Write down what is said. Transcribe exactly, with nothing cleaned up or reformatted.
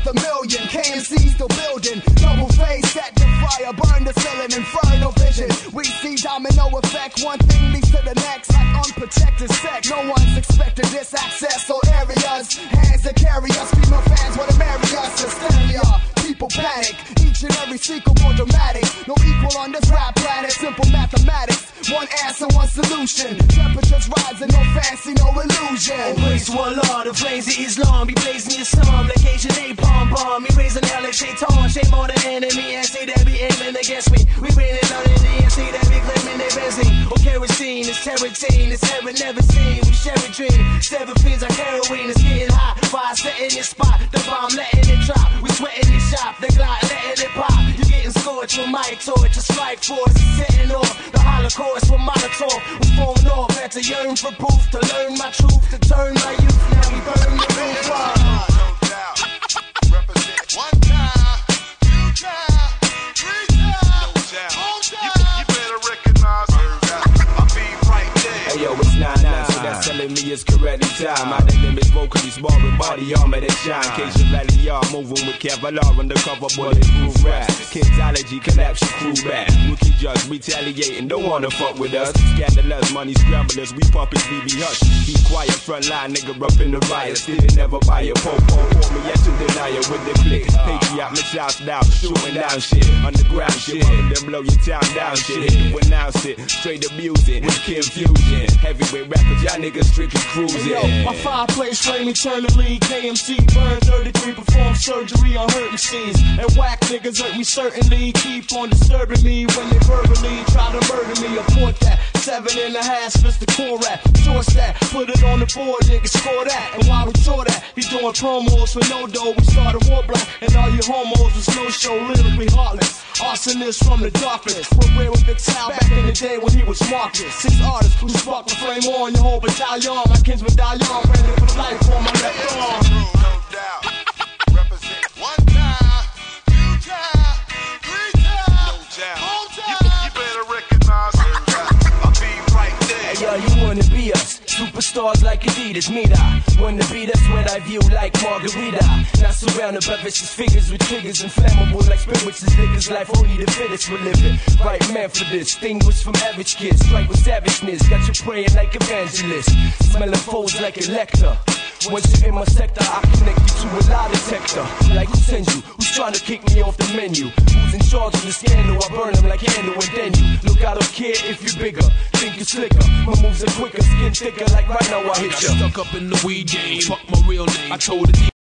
worth a million. K M C still building, double phase, set the fire, burn the ceiling, inferno vision. We see domino effect, one thing leads to the next, like unprotected sex. No one's expected this access, so areas, hands that carry us, female fans wanna marry us. Hysteria, people panic, each and every sequel more dramatic. No equal on this rap planet, simple mathematics. One answer, one solution. Temperatures rising, no fancy, no illusion. Embrace one law, the flames of Islam be blazing your psalm like Asian napalm bomb. Me raising hell like Shaitan, shame on the enemy and say they be aiming against me. We raining on the D and C they be claiming they benzene or kerosene. It's terratine, it's heaven never seen. We share a dream, seven fins like heroin. It's getting hot, fire setting your spot. The bomb letting it drop, we sweating it shop. The Glock letting it pop. You getting scorched with my torch, a strike force is setting off. The Holocaust with Molotov, we falling off. Had to yearn for proof, to learn my truth, to turn my youth. Now we burn the roof off. No doubt. Represent one time, two time, three time. No doubt. You, you better recognize I'll be right there. Hey yo, it's nine nine, so that's telling me it's correctly time. Out the limits, vocally sparring, body armor that shine. Case your valley yard, moving with Kevlar undercover, bulletproof rap. Kidsology, collapse your crew back. Rookie judge, retaliating, don't wanna fuck with us. Scandalous, money scramblers, we puppets, we be hush. Keep quiet, front line, nigga up in the riot. Still never buy a po-po, pour me at your denier with the click. Patriot, Michelle style, shooting down shit. Underground shit, then blow your town down shit. Hit to announce it, straight abusing, with confusion. Heavyweight rappers, y'all niggas strictly cruising. Yo, my fireplace flame eternally. K M C burn thirty-three, perform surgery on hurt machines. And whack niggas hurt me certainly. Keep on disturbing me when they verbally try to murder me. Abort that, seven and a half, Mister Conrad. Source that, put it on the board, nigga, score that. And while we tour that, he's doing promos for no dough. We started war black, and all you homos was no show, lyrically heartless. Arsonists from the darkness. We're rare with Big Sal back in the day when he was Marcus. Six artists who sparked the flame on your whole battalion. My kinsman die young, ready for life on my left arm. No doubt. Represent one time, two time, three time. No doubt. You, you better recognize I'll be right there. Hey yo, you wanna be us? Superstars like Adidas, meet I wanna be, that's what I view like Margarita. Not surrounded by vicious figures with triggers inflammable like spirits and niggas. Life only the fittest will live it. Right man for this, distinguished from average kids. Strike with savageness, got you praying like evangelists. Smelling foes like Elector. Once you're in my sector, I connect you to a lie detector. Like who sends you? Who's trying to kick me off the menu? Who's in charge of the scandal? I burn them like handle and then you. Look, I don't care if you're bigger, think you're slicker. My moves are quicker, skin thicker, like right now I hit ya. Got stuck up in the weed game, fuck my real name. I told the